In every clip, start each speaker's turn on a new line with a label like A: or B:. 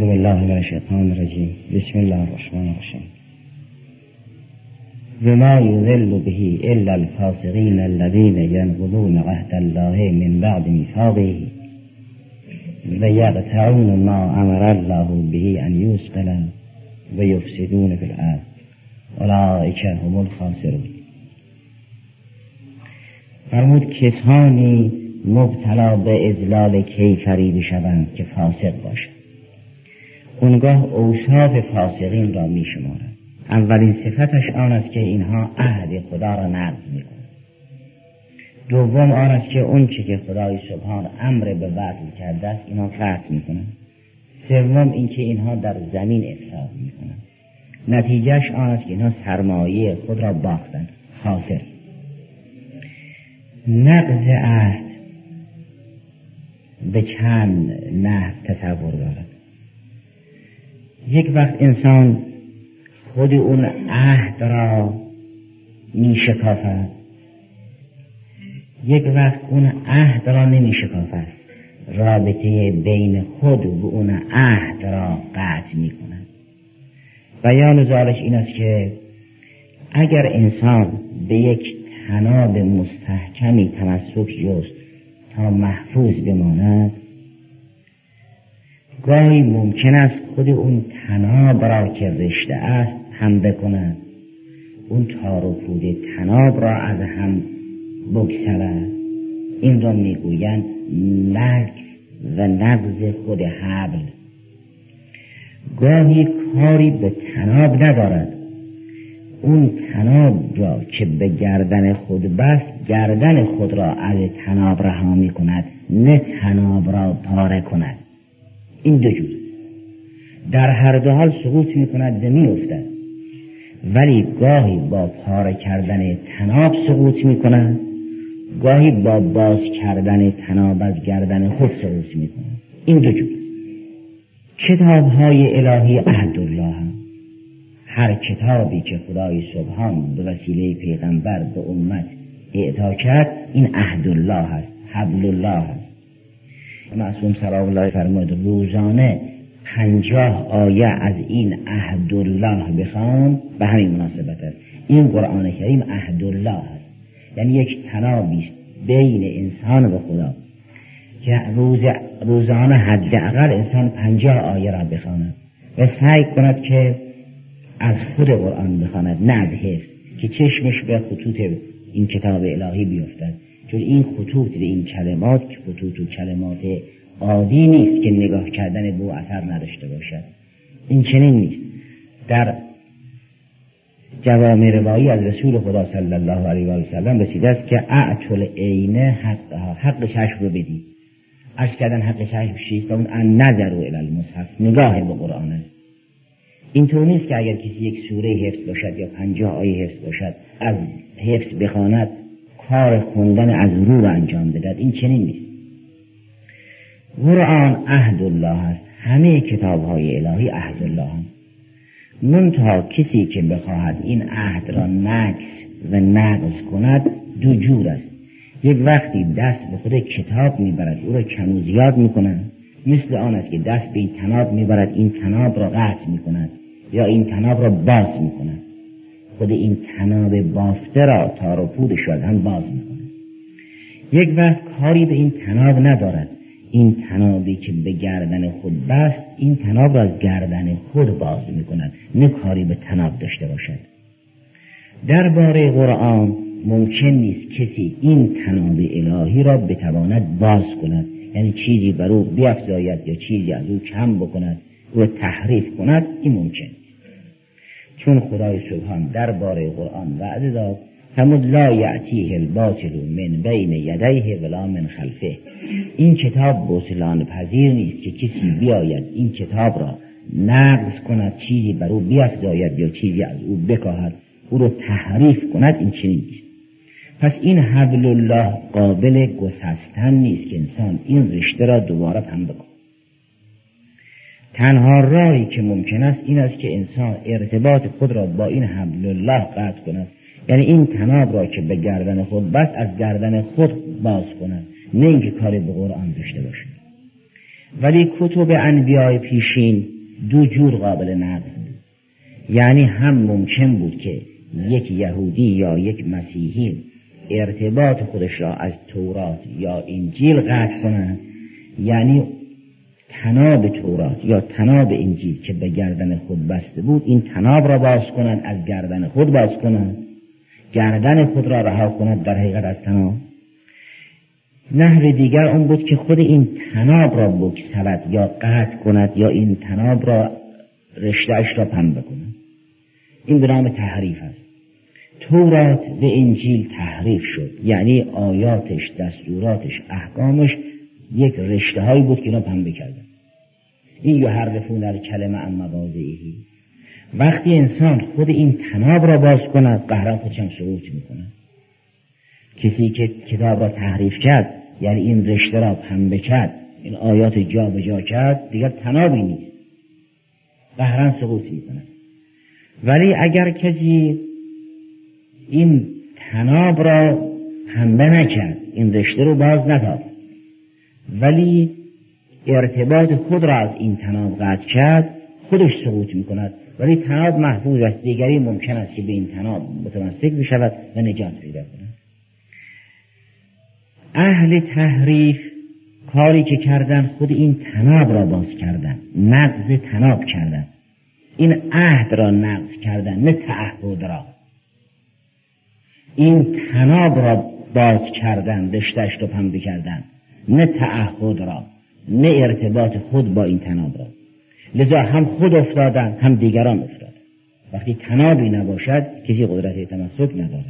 A: بالله من الشیطان الرجیم. بسم الله الرحمن الرحیم. وما يضل به الا الفاسقين الذين ينقضون عهد الله من بعد ميثاقه ويقطعون ما امر الله به ان يوصل ويفسدون في الارض اولئک هم الخاسرون. فرمود کسانی مبتلا به اضلال کیفری بشوند که فاسق باشند. اونگاه اوصاف فاسقین را می شمارند. اولین صفتش آن است که اینها عهد خدا را نقض می کنند. دوم آن است که اون چه که خدای سبحان امر به وصل کرده است اینها قطع می کنند. سوم این که اینها در زمین افساد می کنند. نتیجهش آن است که اینها سرمایه خود را باختند. خاسر. نقض عهد به چند نحو تصور دارد. یک وقت انسان خود اون عهد را می شکافد، یک وقت اون عهد را نمی شکافد، رابطه بین خود و اون عهد را قطع می کند. بیان ذالک این است که اگر انسان به یک تناب مستحکمی تمسک جست تا محفوظ بماند، گاهی ممکن است خود اون تناب را که رشته است هم بکند، اون تار و پود تناب را از هم بگسلد. این را میگویند نقض و نقض خود حبل. گاهی کاری به تناب ندارد، اون تناب را که به گردن خود بست گردن خود را از تناب رها می کند، نه تناب را پاره کند. این دو جور در هر دو حال سقوط می کند و می افتد. ولی گاهی با پاره کردن تناب سقوط می کند، گاهی با باز کردن تناب از گردن خود سقوط می کند. این دو جور. کتاب های الهی عهد الله هم. هر کتابی که خدای سبحان به وسیله پیغمبر به امت اعطا کرد این عهد الله هست، حبل الله هست. معصوم صلی الله فرمود روزانه 50 آیه از این عهد الله بخوان. به همین مناسبت است این قرآن کریم عهد الله هست، یعنی یک تنابی است بین انسان و خدا که روزانه حداقل انسان 50 آیه را بخواند و سعی کند که از خود قرآن بخواند، نه از حفظ، که چشمش به خطوط این کتاب الهی بیفتد. چون این خطوط به این کلمات که خطوط و کلمات عادی نیست که نگاه کردن به اثر نداشته باشد. این چنین نیست. در جوامع روایی از رسول خدا صلی الله علیه و سلم رسیده است که اعطل عینه حق چشم رو بدید. عرض کردن حق چشم چیست؟ اون ان نظر الی المصحف، نگاه به قرآن است. اینطور نیست که اگر کسی یک سوره حفظ باشد یا 50 آیه حفظ باشد از حفظ بخواند کار خوندن از رو را انجام بدهد. این چنین نیست. قرآن عهد الله است. همه کتاب های الهی عهد الله هم. منتها کسی که بخواهد این عهد را نقض و نقض کند دو جور است. یک وقتی دست به خود کتاب میبرد او را کم و زیاد میکند، مثل آن است که دست به این تناب میبرد این تناب را قطع میکند یا این تناب را باز میکند. خود این تناب بافته را تار و پودش را هم باز میکند. یک وقت کاری به این تناب ندارد، این تنابی که به گردن خود بست این تناب را از گردن خود باز میکند، نه کاری به تناب داشته باشد. درباره قرآن ممکن نیست کسی این تناب الهی را بتواند باز کند، یعنی چیزی بر او بیفزاید یا چیزی از او کم بکند و تحریف کند. این ممکن است. چون خدای سبحان درباره قرآن وعده داد فرمود لا یأتیه الباطل من بین یدیه ولا من خلفه. این کتاب بطلان پذیر نیست که کسی بیاید این کتاب را نقض کند، چیزی بر او بیفزاید یا چیزی از او بکاهد، او را تحریف کند. این چنین نیست. پس این حبل الله قابل گسستن نیست که انسان این رشته را دوباره پنبه کند. تنها راهی که ممکن است این است که انسان ارتباط خود را با این حبل الله قطع کند، یعنی این تناب را که به گردن خود بست از گردن خود باز کند، نه اینکه کاری به قرآن داشته باشد. ولی کتب انبیاء پیشین دو جور قابل نقض بود. یعنی هم ممکن بود که یک یهودی یا یک مسیحی ارتباط خودش را از تورات یا انجیل قطع کنند، یعنی تناب تورات یا تناب انجیل که به گردن خود بسته بود این تناب را باز کنند، از گردن خود باز کنند، گردن خود را رها کنند در حقیقت از تناب. نحو دیگر اون بود که خود این تناب را بکسلد یا قطع کند یا این تناب را رشته‌اش را پنبه کند. این به نام تحریف است. تورات به انجیل تحریف شد، یعنی آیاتش، دستوراتش، احکامش یک رشته هایی بود که اینا پنبه کردن. این یحرفون الکلمه عن مواضعه. وقتی انسان خود این تناب را باز کند قهرا خودش هم سقوط میکنه. کسی که کتاب را تحریف کرد، یعنی این رشته را پنبه کرد، این آیات جا به جا کرد، دیگر تنابی نیست، قهرا سقوط میکنه. ولی اگر کسی این تناب را پنبه نکرد، این رشته رو باز نداد، ولی ارتباط خود را از این تناب قطع کرد، خودش سقوط میکند. ولی تناب محفوظ است، دیگری ممکن است که به این تناب متمسک بشود و نجات پیدا کند. اهل تحریف کاری که کردن خود این تناب را باز کردن، نقض تناب کردن، این عهد را نقض کردن، نه تعهد را. این تناب را باز کردن، رشته‌اش رو پنبه کردن، نه تعهد را، نه ارتباط خود با این تناب را. لذا هم خود افتادن هم دیگران افتادن. وقتی تنابی نباشد کسی قدرت تمسک ندارد.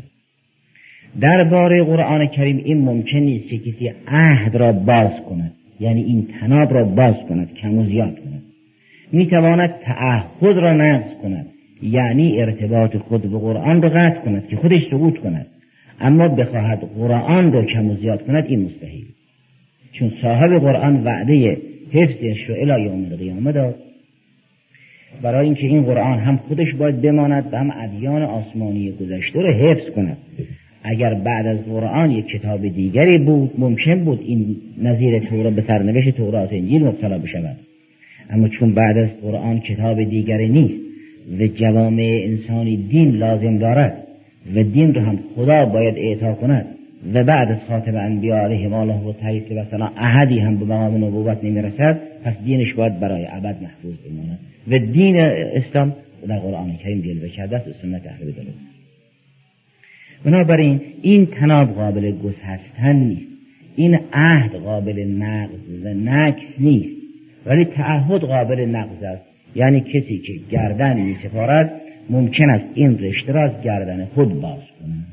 A: درباره قرآن کریم این ممکن نیست که کسی عهد را باز کند، یعنی این تناب را باز کند، کم و زیاد کند. میتواند تعهد را نقض کند، یعنی ارتباط خود به قرآن را قطع کند که خودش سقوط کند، اما بخواهد قرآن را کم و زیاد کند این مستحیل. چون صاحب قرآن وعده حفظش رو الی یوم القیامه داد، برای اینکه این قرآن هم خودش باید بماند و هم ادیان آسمانی گذشته رو حفظ کند. اگر بعد از قرآن یک کتاب دیگری بود ممکن بود این نظیر تورات به سرنوشت تورات انجیل مبتلا بشود، اما چون بعد از قرآن کتاب دیگری نیست و جوامع انسانی دین لازم دارد و دین رو هم خدا باید اعطا کند و بعد از خاتم انبیاء علیهم الله و تعریف و سلام احدی هم به مقام نبوت نمیرسد، پس دینش باید برای ابد محفوظ بماند و دین اسلام در قرآن کریم جلوه کرده است، سنت اهل بیت. بنابراین این تناب قابل گسستن نیست، این عهد قابل نقض و نکس نیست، ولی تعهد قابل نقض است. یعنی کسی که گردن می سپارد ممکن است این رشته را از گردن خود باز کند.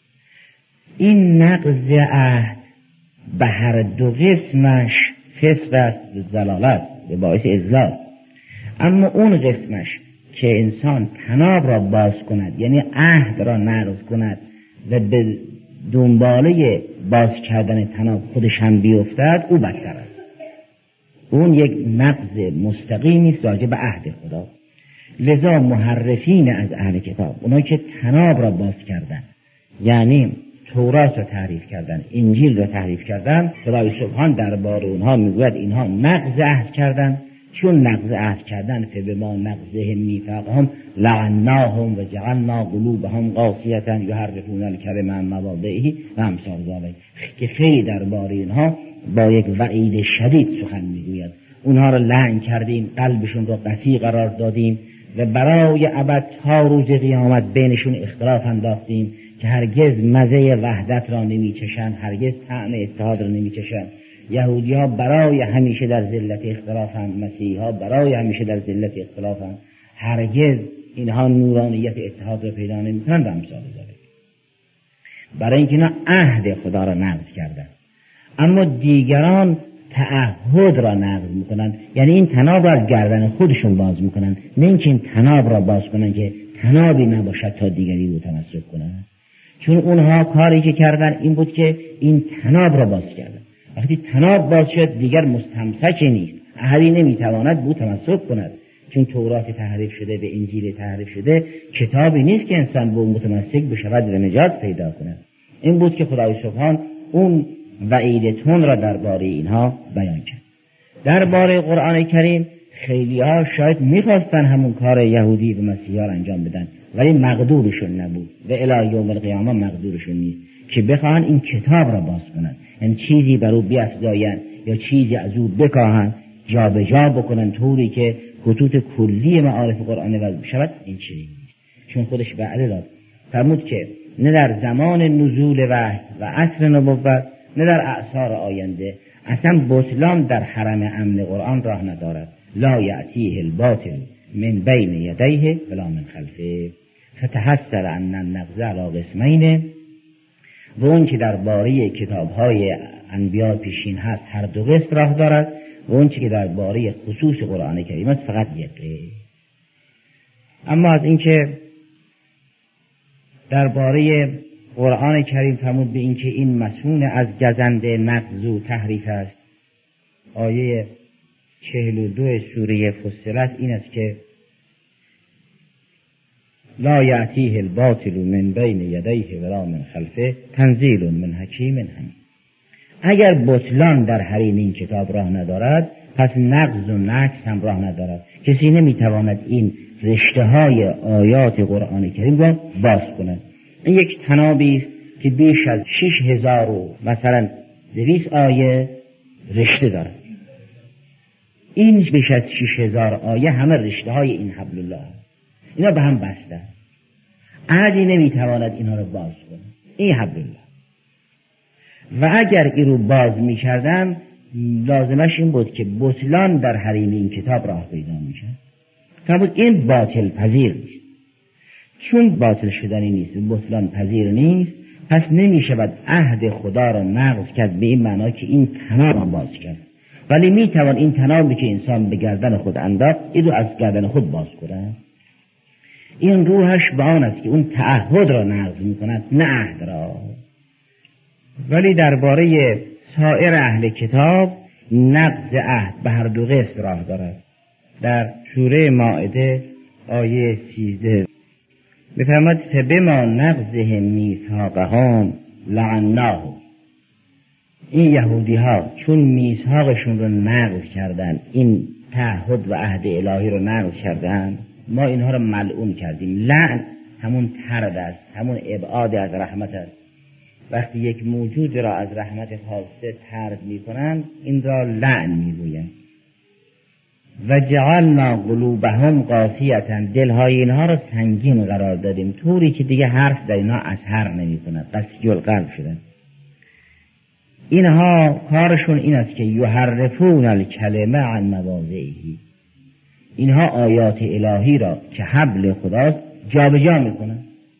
A: این نقض عهد به هر دو قسمش فسق است و ضلالت و باعث اضلال. اما اون قسمش که انسان تناب را باز کند، یعنی عهد را نقض کند و به دنباله باز کردن تناب خودش هم بیفتد، او بدتر است. اون یک نقض مستقیمی است راجع به عهد خدا. لذا محرفین از اهل کتاب، اونایی که تناب را باز کردن، یعنی تورات را تحریف کردن، انجیل را تحریف کردن، خدای سبحان درباره اونها میگوید اینها نقض عهد کردن. چون نقض عهد کردن فبما نقضهم میثاقهم لعناهم و جعلنا قلوبهم قاسیة یحرفون الکلمه عن مواضعه و امثال ذلک، که خیلی درباره اینها با یک وعید شدید سخن میگوید. اونها را لعن کردیم، قلبشون را قسی قرار دادیم و برای ابد تا روز قیامت بینشون اختلاف انداختیم که هرگز مزه وحدت را نمیچشند، هرگز طعم اتحاد را نمیچشند. یهودی‌ها برای همیشه در ذلت اختلافند، مسیحی‌ها برای همیشه در ذلت اختلافند، هرگز اینها نورانیت اتحاد را پیدا نمی‌کنند و امثال ذلک. برای اینکه اینا عهد خدا را نقض کردند. اما دیگران تعهد را نقض می‌کنند، یعنی این تناب را از گردن خودشون باز می‌کنند، نه اینکه این تناب را باز کنند که تنابی نباشد تا دیگری رو تمسک کنند. چون اونها کاری که کردن این بود که این تناب را باز کردند. وقتی تناب باز شد دیگر مستمسک نیست، احدی نمیتواند بود تمسک کند. چون تورات تحریف شده، به انجیل تحریف شده، کتابی نیست که انسان به متمسک بشود و نجات پیدا کند. این بود که خدای سبحان اون وعید تون را درباره اینها بیان کرد. درباره قرآن کریم خیلی ها شاید میخواستن همون کار یهودی و مسیحا رو انجام بدن ولی مقدورشون نبود و الی یوم القیامه مقدورشون نیست که بخواهن این کتاب را باز کنن، یعنی چیزی بر او بیفزاین یا چیزی از او بکاهن جابجا بکنن طوری که خطوط کلی معارف قرآن وضع شود. این چیزی نیست، چون خودش وعده داد فرمود که نه در زمان نزول وحی و عصر نبوت نه در اعصار آینده اصلا بطلان در حرم امن قرآن راه ندارد. لا یأتیه الباطل من بین یدیه ولا من خلفه فتحسر ان النقض علی قسمین. و اون که درباره کتاب‌های انبیا پیشین هست هر دو قسم راه دارد و اون که درباره خصوص قرآن کریم است فقط یک قسم. اما از اینکه درباره قرآن کریم فرمود به اینکه این مسئول از گزنده نقض و تحریف است، آیه 42 سوره فصلت این است که لا یأتیه الباطل من بین یدیه ولا من خلفه تنزیل من حکیم حمید. اگر بطلان در حریم این کتاب راه ندارد پس نقض و نقص هم راه ندارد. کسی نمیتواند این رشته های آیات قرآن کریم را باز کند. این یک تنابی است که بیش از 6000 و مثلا 200 آیه رشته دارد. این بیش از 6000 آیه همه رشته های این حبل الله اینا به هم بسته، احدی نمیتواند اینها رو باز کنه. این حبل الله و اگر این رو باز میکردن لازمش این بود که بطلان در حریم این کتاب راه پیدا میشد. فرمود این باطل پذیر نیست. چون باطل شدنی نیست و بطلان پذیر نیست پس نمیشود عهد خدا را نقض کرد به این معنا که این تناب را باز کرد، ولی میتوان این تنابی که انسان به گردن خود انداخت این رو از گردن خود باز کنه. این روحش به آن است که اون تعهد را نقض میکند نه عهد را. ولی درباره سایر اهل کتاب نقض عهد به هر دو قسم راه دارد. در سوره مائده آیه 13 می‌فرماید فبما نقضهم میثاقهم لعناهم. این یهودی ها چون میثاقشون رو نقض کردن، این تعهد و عهد الهی رو نقض کردن، ما اینها رو ملعون کردیم. لعن همون طرد است، همون ابعاد از رحمت است. وقتی یک موجود را از رحمت خاصه طرد می‌کنند این را لعن می‌گویند. و جعلنا قلوبهم قاسیة، دلهای اینها را سنگین قرار دادیم طوری که دیگه حرف در اینها اثر نمی‌کند، قسیه القلب شدن. اینها کارشون این است که یحرفون الکلمه عن مواضعه، اینها آیات الهی را که حبل خداست جابجا میکنن،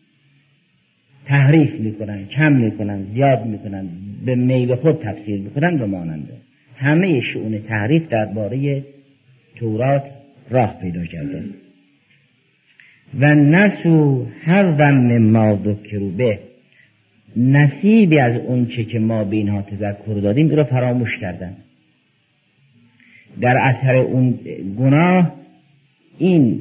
A: تحریف میکنن، کم میکنن، زیاد میکنن، به میل خود تفسیر میکنن و ماننده. همه شؤون تحریف درباره تورات راه پیدا کرده. و نسو حظا مما ذکروا به، نصیبی از اون چه که ما به اینها تذکر دادیم این رو فراموش کردن. در اثر اون گناه این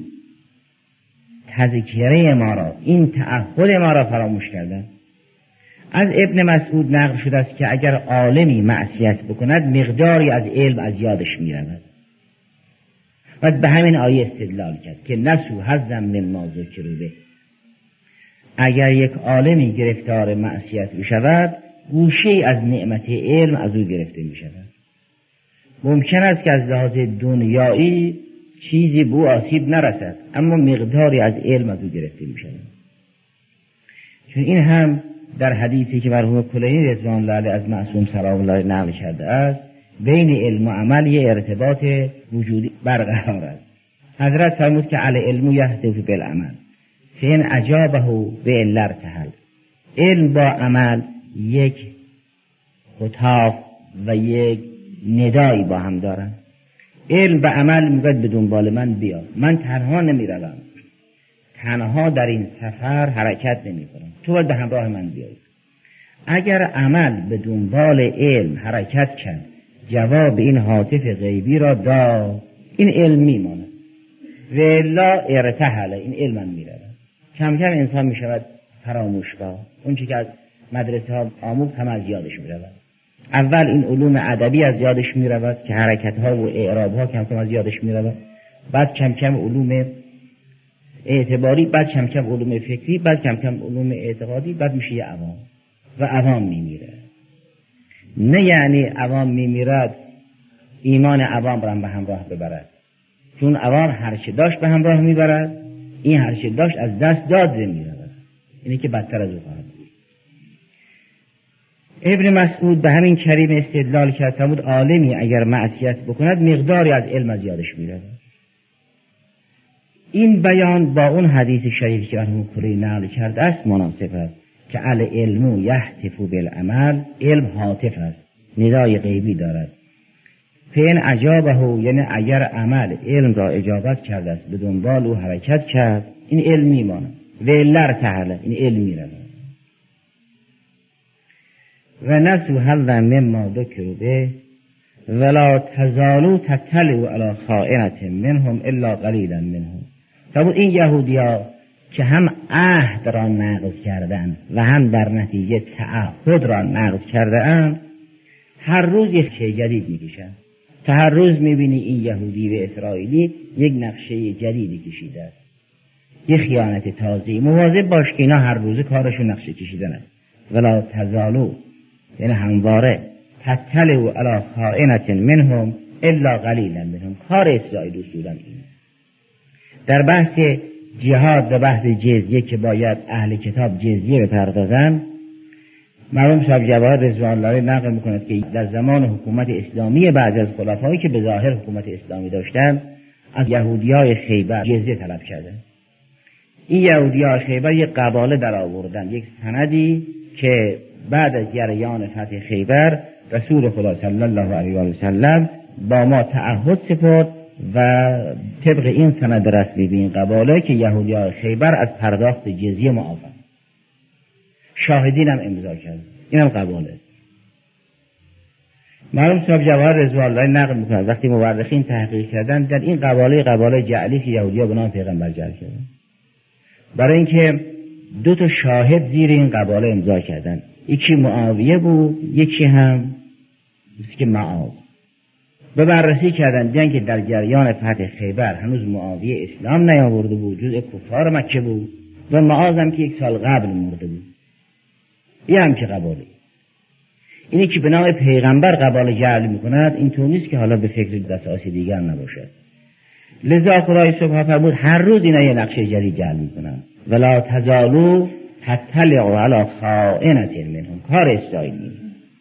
A: تذکره ما را، این تعهد ما را فراموش کردن. از ابن مسعود نقل شده است که اگر عالمی معصیت بکند مقداری از علم از یادش می رود و به همین آیه استدلال کرد که نسو حظا مما ذکروا به. اگر یک عالمی گرفتار معصیت بشود گوشه‌ای از نعمت علم از او گرفته می شود. ممکن است که از لحاظ دنیایی چیزی به او آسیب نرسد اما مقداری از علم از او گرفته می شود. چون این هم در حدیثی که مرحوم کلینی رضوان الله علیه از معصوم سلام الله نقل کرده است، بین علم و عمل یه ارتباط وجودی برقرار است. حضرت فرمود که العلم یهدف بالعمل فین اجابه به علر تحل. علم با عمل یک خطاب و یک ندایی با هم دارن. علم به عمل میگوید به دنبال من بیا، من تنها نمی روم، تنها در این سفر حرکت نمی کنم، تو باید به همراه من بیایی. اگر عمل به دنبال علم حرکت کرد جواب این هاتف غیبی را داد، این علم میماند و الا ارتحل، این علم من می رود. کم کم انسان می شود فراموشکار. اون چی که از مدرسه ها آموخت هم از یادش می رود. اول این علوم ادبی از یادش می رود که حرکت ها و اعراب ها کم کم از یادش می رود. بعد کم کم علوم اعتباری، بعد کم کم علوم فکری، بعد کم کم علوم اعتقادی، بعد میشه یه عوام و عوام میمیره. نه یعنی عوام میمیرد ایمان عوام را به همراه ببرد، چون عوام هرچه داشت به همراه میبرد، این هرچه داشت از دست داد میرود. اینه که بدتر از او خواهد بود. ابن مسعود به همین کریم استدلال کرد فرمود عالمی اگر معصیت بکند مقداری از علم از یادش میرود. این بیان با اون حدیث شریفی که مرحوم کلی نقل کرده است مناسب است که العلم یهتف بالعمل، علم هاتف است، ندای غیبی دارد. فین اجابه، یعنی اگر عمل علم را اجابت کرده است به دنبال او حرکت کرد، این علم میماند. و لر تحله، این علم میرود. و نسو حظا مما ذکروا به ولا تزالوا تطلعوا علی خائنة منهم الا قلیلا منهم. فرمود این یهودی‌ها که هم عهد را نقض کردند و هم در نتیجه تعهد را نقض کردند، هر روز یک چیز جدید میکشند. تا هر روز میبینی این یهودی و اسرائیلی یک نقشه جدیدی کشیده است، یک خیانت تازه‌ای. مواظب باش که اینا هر روز کارشون نقشه کشیدن است. ولا تزالوا، یعنی همواره، تطلعوا علی خائنة منهم الا قلیلا منهم. کار اسرائیل اصولا این. در بحث جهاد و بحث جزیه که باید اهل کتاب جزیه بپردازند، مرحوم صاحب جواهر رضوان الله نقل میکند که در زمان حکومت اسلامی بعض از خلفایی که به ظاهر حکومت اسلامی داشتند از یهودیای خیبر جزیه طلب کردند. این یهودیای خیبر یک قباله در آوردن، یک سندی که بعد از جریان فتح خیبر رسول خدا صلی الله علیه و سلم با ما تعهد سپرد و طبق این سند رسمی به این قباله که یهودیای خیبر از پرداخت جزیه معافن. شاهدین هم امضا کرد. این هم قباله. مرحوم صاحب جواهر رضوان الله نقل میکنند وقتی مورخین تحقیق کردن در این قباله جعلی که یهودی‌ها به نام پیغمبر جعل کردن، برای اینکه دو تا شاهد زیر این قباله امضا کردن، یکی معاویه بود، یکی هم مثل که معاذ. به بررسی کردن دیدن که در جریان فتح خیبر هنوز معاویه اسلام نیاورده بود، جزء کفار مکه بود، و معاذ هم که 1 سال قبل مرده بود. این هم که قباله. اینی که به نام پیغمبر قباله جعل میکند اینطور نیست که حالا به فکر دستاسی دیگر نباشد. لذا خدای سبحانه فرمود هر روز اینا یه نقشه جدید جعل میکنن. ولا تزالوا تطلعوا علی خائنة منهم، کار اسرائیلی،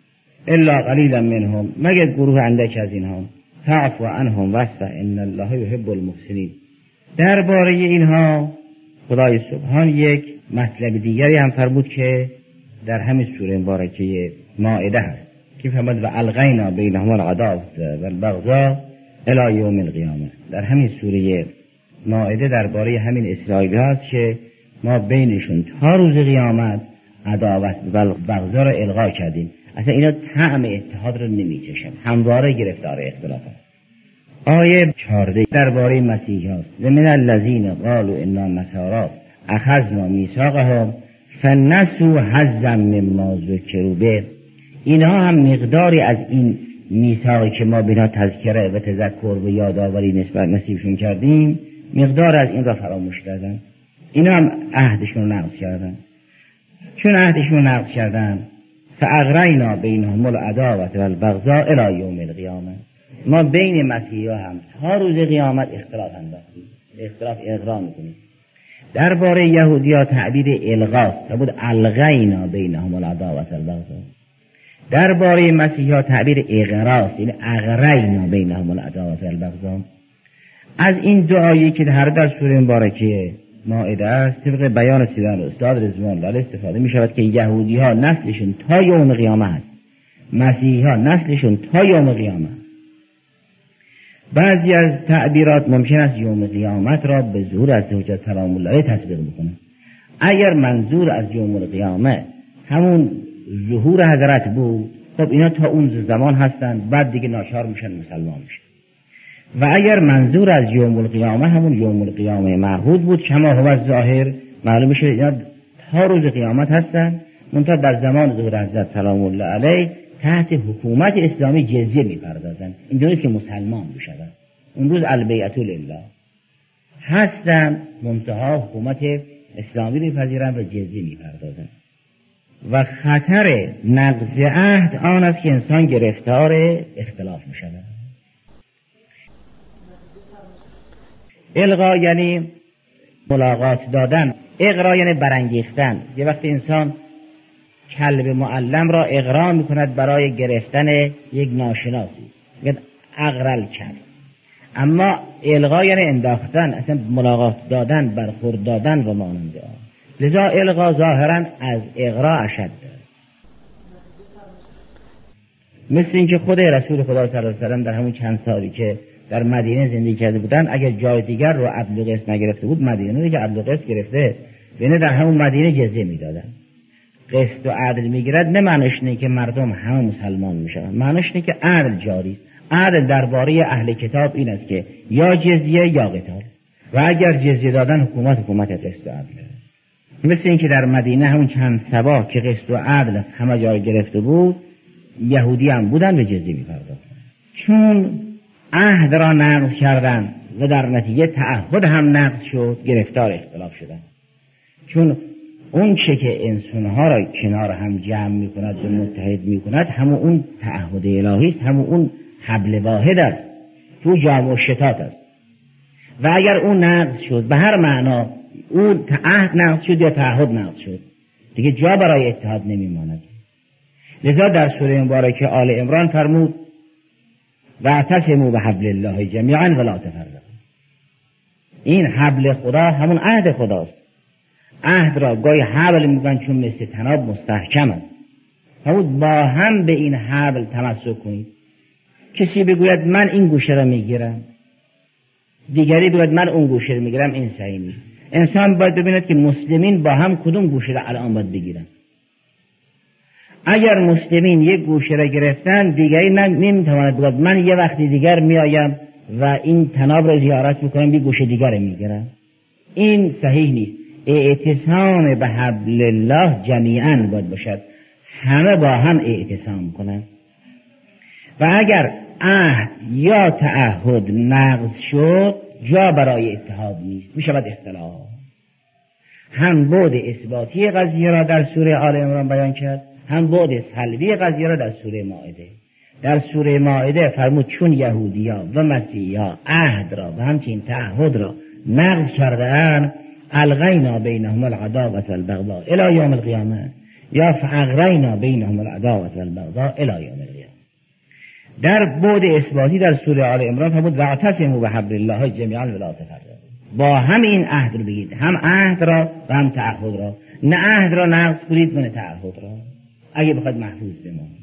A: الا قلیلا منهم، مگر گروه اندک از اینها، فاعف عنهم واصفح ان الله یحب المحسنین. درباره اینها خدای سبحان یک مطلب دیگری هم فرمود که در همین سوره مبارکه مائده هست که فرمود و الغینا بینهم العداوة والبغضاء الی یوم القیامه. در همین سوره مائده درباره همین اسرائیلی هست که ما بینشون تا روز قیامت عداوت و بغضا را الغا کردیم. اصلا اینا طعم اتحاد رو نمیچشن، همواره گرفتار اختلاف هست. آیه 14 درباره مسیح هست. و من الذین قالوا انا نصارا اخذنا میثاقهم فنسوا حظا مما ذکروا به. اینها هم مقداری از این میثاقی که ما بنا تذکره و تذکر و یادآوری نسبت نصیبشون کردیم، مقدار از این را فراموش کردن. اینا هم عهدشون رو نقض کردن. چون عهدشون رو نقض کردن فاغرینا بینهم العداوة والبغضاء الی یوم القیامه. ما بین مسیحی‌ها هم تا روز قیامت اختلاف انداختیم، اختلاف اغرا میکنیم. درباره یهودی‌ها تعبیر الغاست، بود الغینا بینهم العداوة والبغضاء. درباره مسیحی‌ها تعبیر اغراست، یعنی اغرینا بینهم العداوة والبغضاء. از این دعایی که هر در سوره مبارکه مائده است طبق بیان سیدان استاد رضوان الله استفاده می شود که یهودی ها نسلشون تا یوم قیامه هست، مسیحی ها نسلشون تا یوم قیامه هست. بعضی از تعبیرات ممکن است یوم قیامت را به ظهور از حجت سلام الله تطبیق بکنه. اگر منظور از یوم القیامه همون ظهور حضرت بود، خب اینا تا اون زمان هستند، بعد دیگه ناچار میشن مسلمان میشن. و اگر منظور از یوم القیامه همون یوم القیامه معهود بود کما هو الظاهر، معلوم میشه اینا تا روز قیامت هستن، منتها در زمان ظهور حضرت سلام الله علیه تحت حکومت اسلامی جزیه میپردازن. اینجوریه که مسلمان بشن. اون روز البیعة لله. هستن، منتها حکومت اسلامی میپذیرن و جزیه میپردازن. و خطر نقض عهد آن است که انسان گرفتار اختلاف میشود. الغا یعنی ملاقات دادن، اغرا یعنی برانگیختن. یه وقت انسان کلب معلم را اغرا میکند برای گرفتن یک ناشناسی، میگه اغرل کرد. اما الغا یعنی انداختن، اصلا ملاقات دادن، برخورد دادن و مانند آن. لذا الغا ظاهرا از اغرا اشد است. مثل اینکه خود رسول خدا صلی الله علیه و سلم در همون چند سالی که در مدینه زندگی کرده بودن، اگر جای دیگر رو عدل و قسط نگرفته بود، مدینه رو که عدل و قسط گرفته، بینه در همون مدینه جزیه میدادن. قسط و عدل میگیرد نه معنیش نه که مردم همه مسلمان میشن، معنیش نه که عدل جاری است. عدل درباره اهل کتاب این است که یا جزیه یا قتال، و اگر جزیه دادن حکومت قسط و عدل است. مثل اینکه در مدینه همون چند سبا که قسط و عدل همه جای گرفته بود، یهودی هم بودن و جزیه می‌پرداختن. چون عهد را نقض کردن و در نتیجه تعهد هم نقض شد، گرفتار اختلاف شدن. چون اون چه که انسانها را کنار هم جمع می‌کند و متحد می‌کند، همون اون تعهد الهی است، همون اون حبل واحد است، تو جام و شتات است. و اگر اون نقض شد به هر معنا، اون عهد نقض شد یا تعهد نقض شد، دیگه جا برای اتحاد نمیماند. لذا در سوره مبارکه آل عمران فرمود واعتصموا بحبل الله جمیعا ولا تفرقوا. این حبل خدا همون عهد خداست. عهد را گاهی حبل میگن چون مثل تناب مستحکم است. فرمود با هم به این حبل تمسک کنید. کسی بگوید من این گوشه را میگیرم، دیگری بگوید من اون گوشه را میگیرم، این صحیح نیست. انسان باید ببیند که مسلمین با هم کدوم گوشه را الان باید بگیرن. اگر مسلمین یک گوشه را گرفتن، دیگری نمیتواند بگوید من یه وقتی دیگر میایم و این تناب را زیارت میکنم یک گوشه دیگر را میگیرم. این صحیح نیست. اعتصام به حبل الله جمیعا باید باشد، همه با هم اعتصام کنند. و اگر عهد یا تعهد نقض شد، جا برای اتحاد نیست، میشود اختلاف. هم بعد اثباتی قضیه را در سوره آل عمران بیان کرد، هم بعد سلبی قضیه را در سوره مائده. در سوره مائده فرمود چون یهودی‌ها و مسیحی‌ها عهد را و همچنین تعهد را نقض کرده‌اند، الغینا بینهم العداوة والبغضاء الی یوم القیامه، یا فاغرینا بینهم العداوة والبغضاء الی یوم القیامه. در بعد اثباتی در سوره آل عمران فرمود واعتصموا بحبل الله جمیعا ولا تفرقوا. با هم این عهد رو بگید، هم عهد را و هم تعهد را، نه عهد را نقض کنید و نه تعهد را، اگه بخواد محفوظ بمانید.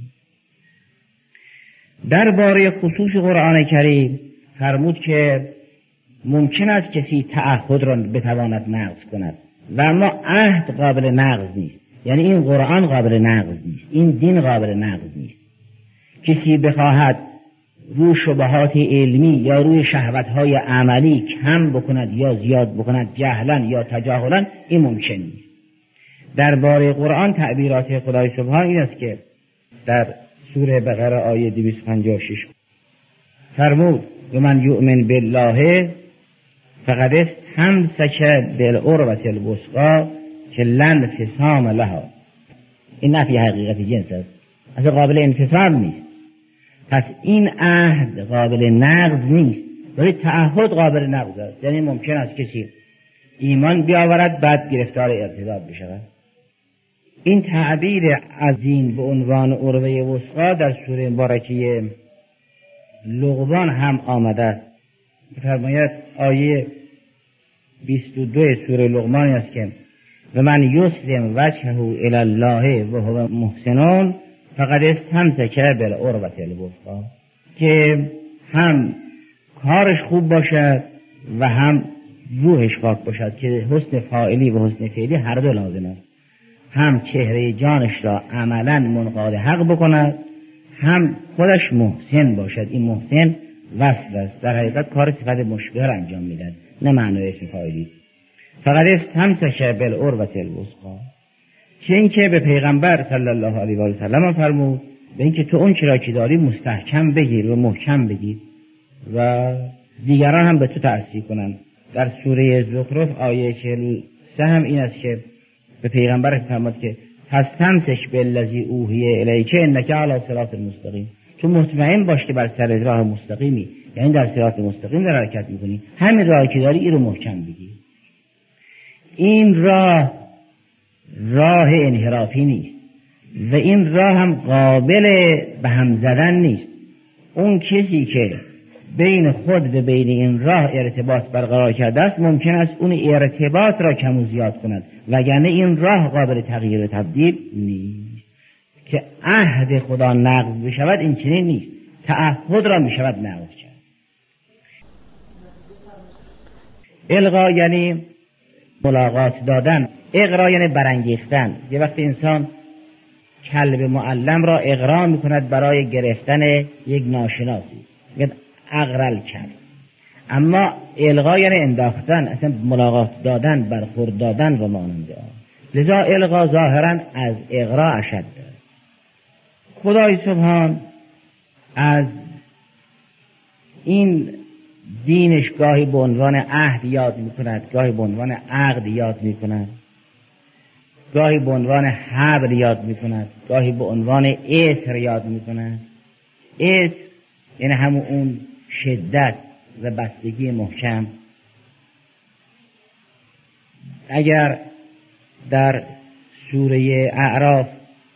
A: درباره خصوص قرآن کریم فرمود که ممکن است کسی تعهد را بتواند نقض کند و اما عهد قابل نقض نیست. یعنی این قرآن قابل نقض نیست، این دین قابل نقض نیست. کسی بخواهد روی شبهات علمی یا روی شهوت‌های عملی کم بکند یا زیاد بکند، جهلا یا تجاهلا، این ممکن نیست. درباره قرآن تعبیرات خدای سبحان این است که در سوره بقره آیه 256 فرمود و من یؤمن بالله فقد استمسک بالعروة الوثقی که لا انفصام لها. این نفی حقیقت جنس است، اصلا قابل انفصام نیست. پس این عهد قابل نقض نیست، ولی تعهد قابل نقض است. یعنی ممکن است کسی ایمان بیاورد بعد گرفتار ارتداد بشود. این تعبیر از دین به عنوان عروه وثقی در سوره مبارکه لقمان هم آمده است. فرماید آیه 22 سوره لقمان است که و من یسلم وجهه الی الله و هو محسن فقد استمسک بالعروة الوثقی، که هم کارش خوب باشد و هم روحش پاک باشد، که حسن فاعلی و حسن فعلی هر دو لازم است. هم چهره جانش را عملا منقاد حق بکند، هم خودش محسن باشد. این محسن وصف است، در حقیقت کار صفت مشبه را انجام میدن، نه معنای اسم فاعلی. فقد استمسک بالعروة الوثقی، چه اینکه به پیغمبر صلی الله علیه و سلم فرمود به اینکه تو اون چرا که داری مستحکم بگیر و محکم بگیر و دیگران هم به تو تأثیر کنند. در سوره زخرف آیه 43 هم این است که به پیغمبر فرمود که فاستمسک بالذی اوحی الیک انک علی صراط مستقیم، تو مطمئن باش که بر سر راه مستقیمی، یعنی در صراط مستقیم در حرکت میکنی، همین راهی که داری این رو محکم بگیر. این راه انحرافی نیست و این راه هم قابل به هم زدن نیست. اون کسی که بین خود و بین این راه ارتباط برقرار کرده است ممکن است اون ارتباط را کم و زیاد کند، وگرنه این راه قابل تغییر و تبدیل نیست. که عهد خدا نقض بشود این چنین نیست، تعهد را میشود نقض کرد. الغا یعنی ملاقات دادن، اغرا یعنی برانگیختن. یه وقت انسان کلب معلم را اغرا میکند برای گرفتن یک ناشناسی، میگه اغرل کرد. اما الغا یعنی انداختن، اصلا ملاقات دادن، برخورد دادن و مانند آن. لذا الغا ظاهرا از اغرا اشد. خدای سبحان از این دینش گاهی به عنوان عهد یاد میکند، گاهی به عنوان عقد یاد میکند، گاهی به عنوان حبل یاد میکند، گاهی به عنوان اسر یاد میکند. اسر یعنی همون اون شدت و بستگی محکم. اگر در سوره اعراف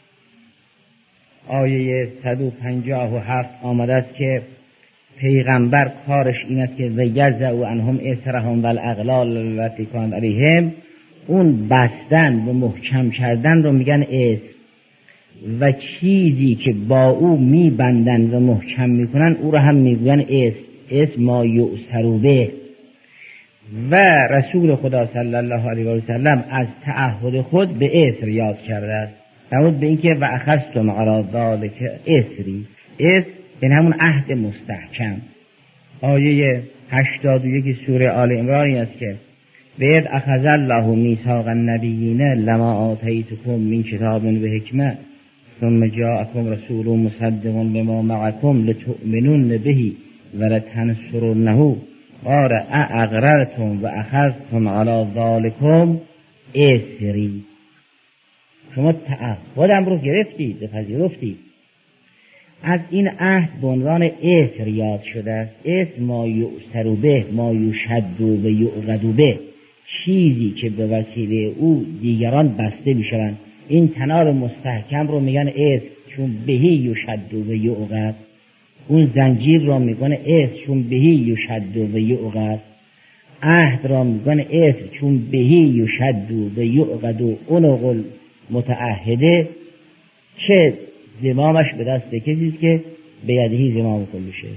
A: آیه 157 آمده است که پیغمبر کارش این است که ویزعوا عنهم اسرهم والاغلال التي كانت علیهم، اون بستن و محکم کردن رو میگن اسر، و چیزی که با او میبندن و محکم میکنن او رو هم میگن اسم ما یؤسر به. و رسول خدا صلی الله علیه و سلم از تعهد خود به اسر یاد کرده است، نمود به اینکه و اخذتم علی ذلک اسری. اسر این همون عهد مستحکم. آیه 81 سوره آل عمران این است که وَإِذْ أَخَذَ اللَّهُ مِيثَاقَ النَّبِيِّينَ لَمَا آتَيْتُكُم مِّن کتاب وحکمة ثم جاءكم رسول مصدق لما معكم لتؤمنون به ولتنصرنه قال أأقررتم وأخذتم على ذلكم اسری. شما تعهدم رو گرفتید، پذیرفتید. از این عهد به عنوان اسر یاد شده است. اسم ما یؤسر به، ما یشد و یعقد به، چیزی که به وسیله او دیگران بسته میشوند. این تنار مستحکم رو میگن اسر چون بهی یشد و یعقد. اون زنجیر رو میگن اسر چون بهی یشد و یعقد. عهد را میگن اسر چون بهی یشد و یعقد و عنق متعهده، چه زمامش به دست کسی است که به یدهی زمام کل شیء.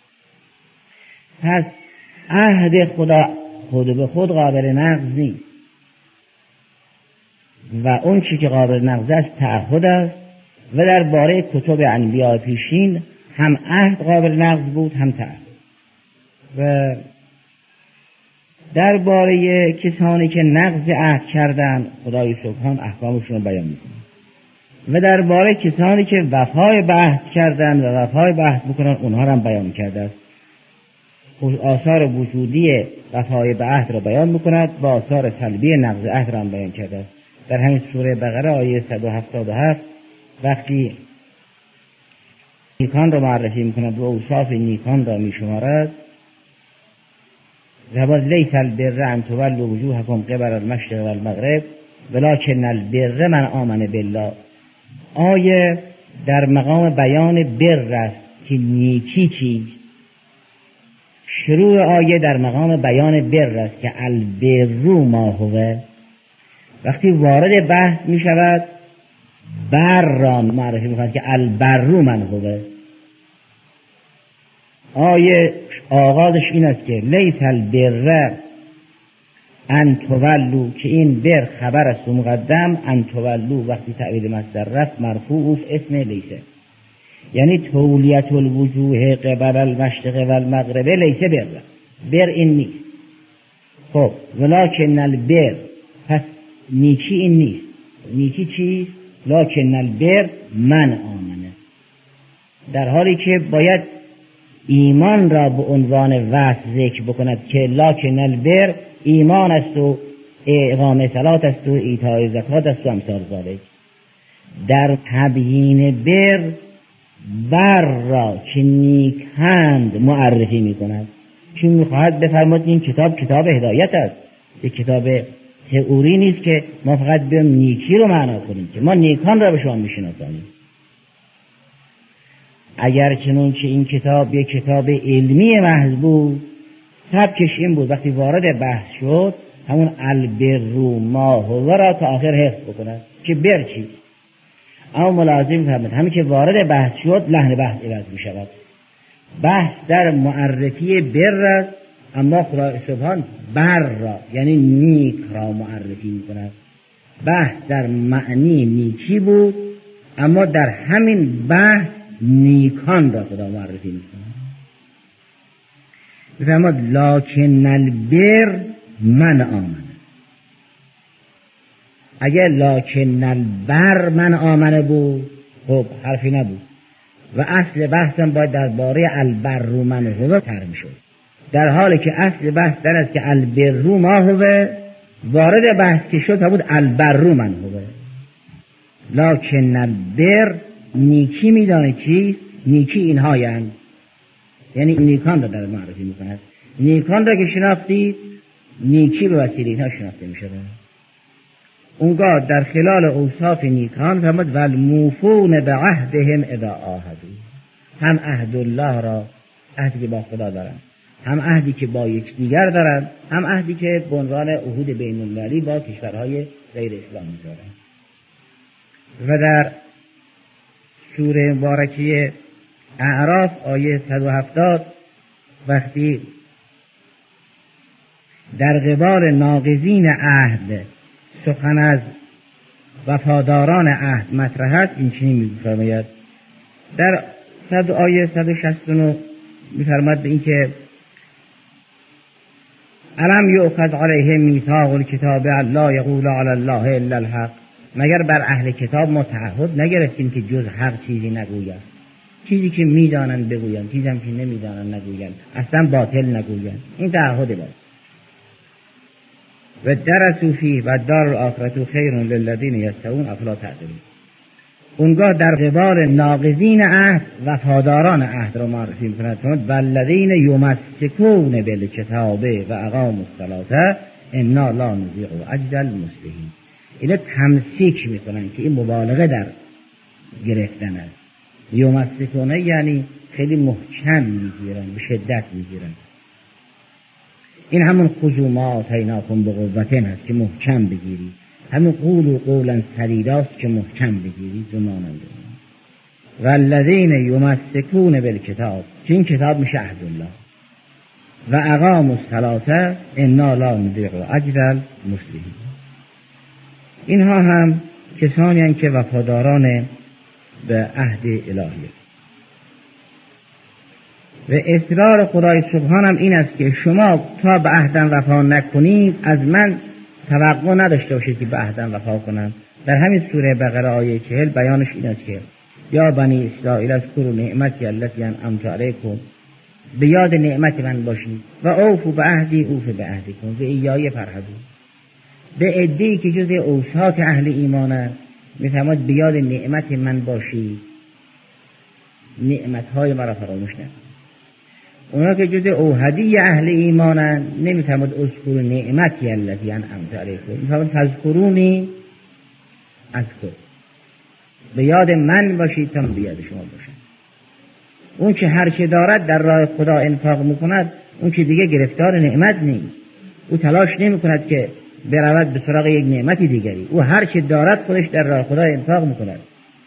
A: پس عهد خدا خود به خود قابل نقض نیست و اون چی که قابل نقض است تعهد است. و درباره کتب انبیاء پیشین هم عهد قابل نقض بود هم تعهد. و درباره کسانی که نقض عهد کردند خدای سبحان احکامشون رو بیان میکنه. و درباره کسانی که وفای به عهد کردند و وفای به عهد میکنن اونها رو هم بیان کرده است. آثار وجودی وفای به عهد را بیان میکند و آثار سلبی نقض عهد را هم بیان کرده است. در همین سوره بقره آیه 177 وقتی نیکان را معرفی میکند و اوصاف نیکان را میشمارد، زبان لیس البر ان تولوا وجوهکم قبل المشرق والمغرب ولکن البر من آمن بالله. آیه در مقام بیان بر است که نیکی چیست. شروع آیه در مقام بیان بر است که البر ما هو. وقتی وارد بحث می شود بر را معرفی می کند که البر من هو. آیه آغازش این است که لیس البر ان تولو، که این بر خبر است و مقدم، ان تولو وقتی تعبیر مصدر رفت مرفوع اسم لیسه، یعنی تولیت الوجوه قبل المشرق و المغرب لیسه بر این نیست. خب ولکن البر، پس نیکی این نیست. نیکی چیست؟ لکن البر من آمنه، در حالی که باید ایمان را به عنوان وصف ذکر بکند که لکن البر ایمان است و اقامه صلات است و ایتای زکات است و امثال ذالک. در تبیین بر را که نیکند معرفی می کند، چون می خواهد بفرماید این کتاب هدایت است، یک کتاب تئوری نیست که ما فقط بیام نیکی رو معنا کنیم، که ما نیکان را به شما می شناسانیم. اگر چنانچه این کتاب یک کتاب علمی محض بود، سبکش این بود وقتی وارد بحث شد همون البر ما هو را تا آخر حفظ بکند که بر چیست. اما ملازم فرمود همین که وارد بحث شد لحن بحث عوض می شود. بحث در معرفی بر است، اما خدای سبحان بر را یعنی نیک را معرفی می کند. بحث در معنی نیکی بود، اما در همین بحث نیکان را خدا معرفی می کند. بفرماد لکن البر من آمن. اگر لکن البر من آمنه بود خب حرفی نبود و اصل بحثم باید درباره البر من هو ترم شد، در حالی که اصل بحث در است که البر ما هو، وارد بحث که شد بود البر من هو. لکن البر نیکی میدانه چیست؟ نیکی اینها یعنی نیکان را در معرفی میکند. نیکان را که شناختید نیکی به وسیله اینها شناخته میشود. اونگاه در خلال اوصاف نیکان فرمود والموفون به عهدهم اذا عاهدوا، هم عهد الله را، عهدی که با خدا دارند، هم عهدی که با یکدیگر دارند، هم عهدی که به عنوان عهود بین المللی با کشورهای غیر اسلامی دارند. و در سوره مبارکه اعراف آیه 170 وقتی در قبال ناقضین عهد سخن از وفاداران عهد مطرح است، این چنین می‌فرماید. در آیه 169 می‌فرماید به این که الم یؤخذ علیهم میثاق الکتاب لا یقولوا علی الله الا الحق، مگر بر اهل کتاب ما تعهد نگرفتیم که جز حق چیزی نگویند، چیزی که میدانند بگویند، چیزی هم که نمیدانند نگویند، اصلا باطل نگویند. این تعهد بود. و درسوا فیه و دار الاخرة خیر للذین یتقون افلا تعقلون. اونگاه در قبال ناقضین عهد وفاداران عهد را معرفی می‌کند. والذین یمسکون بالکتاب و اقاموا الصلاة انا لا نضیع اجر المصلحین. اینا تمسیک میکنن که این مبالغه در گرفتن است. یمسکونه یعنی خیلی محکم میگیرن، به شدت میگیرن. این همون خذوا ما آتیناکم بقوة است که محکم بگیرید، همون قولوا قولا سدیدا است که محکم بگیرید و مانند. والذین یمسکون بالکتاب، که این کتاب میشه عهد الله، و اقاموا الصلاة انا لا نضیع اجر المصلحین. اینها هم کسانی هستند که وفاداران به عهد الهی. و اصرار خدای سبحان هم این است که شما تا به عهدم وفا نکنید از من توقع نداشته باشید که به عهدم وفا کنم. در همین سوره بقره آیه 40 بیانش این است که یا بنی اسرائیل اذکروا نعمتی التي انعمت علیکم، به یاد نعمت من باشید، و اوفوا بعهدی اوف بعهدکم و ایای فرهدون. به عده‌ای که جز اوصاف اهل ایمانند می‌فرماید به یاد نعمت من باشید، نعمت‌های مرا فراموش نکنید. اونا که جز اوحدی اهل ایمانند نمی‌فرماید اذکروا نعمتی التي انعمت علیکم، می‌فرماید فاذکرونی اذکر، به یاد من باشید تا به یاد شما باشم. اون که هر چه دارد در راه خدا انفاق می‌کند، اون که دیگه گرفتار نعمت نیست. او تلاش نمی‌کند که برود به سراغ یک نعمتی دیگری. او هر چه دارد خودش در راه خدا انفاق می‌کند.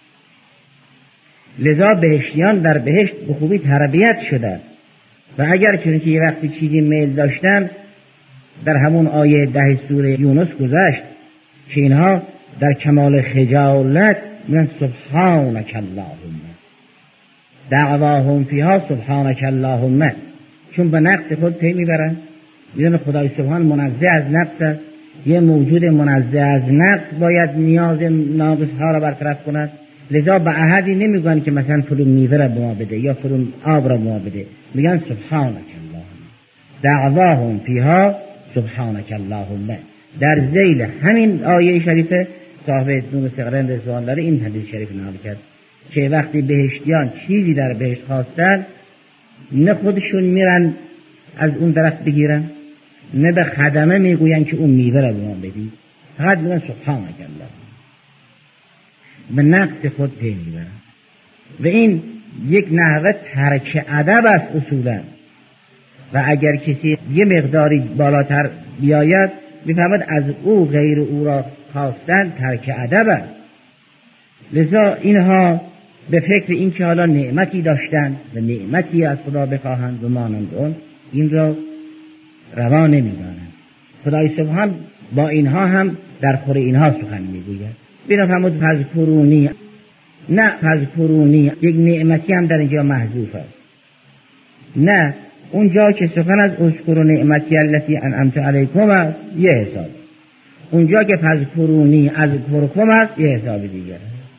A: لذا بهشتیان در بهشت به خوبی تربیت شده و اگر چنانچه یه وقتی چیزی میل داشتن، در همون آیه 10 سوره یونس گذشت که اینها در کمال خجالت میگن سبحانک اللهم، دعواهم فیها سبحانک اللهم، چون به نقص خود پی میبرن. میدونن خدای سبحان منزه از نقص است. یه موجود منزه از نقص باید نیاز ناقص ها را برطرف کند لذا به احدی نمیگن که مثلا فلان میوه را به ما بده یا فلان آب را به ما بده، میگن سبحانك اللهم دعواهم فیها سبحانك اللهم. در ذیل همین آیه شریفه صاحب نور سقرن رضوان داره این حدیث شریف نقل کرد که وقتی بهشتیان چیزی در بهشت خواستن، نه خودشون میرن از اون درخت بگیرن، نه به خدمه میگوین که اون میوه را به ما بدی، فقط میگن سبحانك اللهم، به نقص خود پی میبرن. و این یک نحوه ترک ادب است اصولا. و اگر کسی یه مقداری بالاتر بیاید میفهمد از او غیر او را خواستن ترک ادب است. لذا اینها به فکر این که حالا نعمتی داشتن و نعمتی از خدا بخواهند و مانند اون، این را روا نمیدانند. خدای سبحان با اینها هم در خور اینها سخن میگوید. بنفهمد فذکرونی، نه فذکرونی یک نعمتی هم در اینجا محذوف است، نه اونجا که سخن از اذکروا نعمتی التي انعمت علیکم است یه حساب، اونجا که فذکرونی اذکرکم است یه حساب دیگر.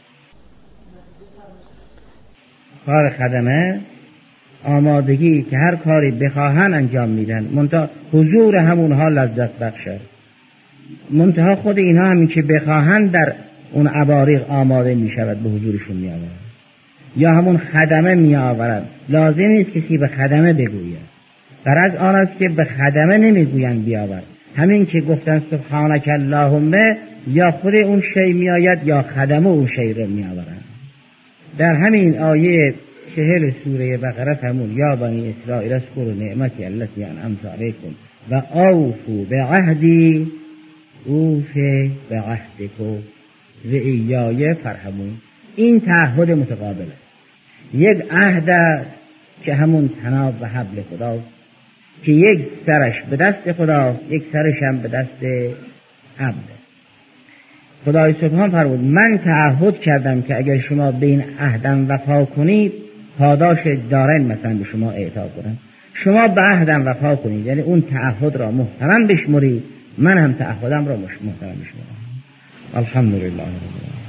A: کار خدمه آمادگی که هر کاری بخواهن انجام میدن، منتها حضور همونها لذت بخشه، منتها خود اینها همین که بخواهن در اون عبارق آماده میشود به حضورشون میآورد، یا همون خدمه میآورد. لازم نیست کسی به خدمه بگوید، غرض آن است که به خدمه نمیگویند بیاورد، همین که گفتن سبحانك اللهم یا خود اون شی میآید یا خدمه اون شی رو میآورند. در همین آیه 40 سوره بقره همون یا بنی اسرائیل اذکروا نعمتی التي انعمت علیکم و اوفوا بعهدی اوف بعهدکم و ایای فرحبون. این تعهد متقابل است. یک عهد است که همون طناب و حبل خداست که یک سرش به دست خداست، یک سرش هم به دست عبد است. خدای سبحان فرمود من تعهد کردم که اگر شما به این عهدم وفا کنید پاداش دارن مثلا به شما اعطا کنم. شما به عهدم وفا کنید، یعنی اون تعهد را محترم بشمرید، من هم تعهدم را محترم بشمرم. الحمدلله.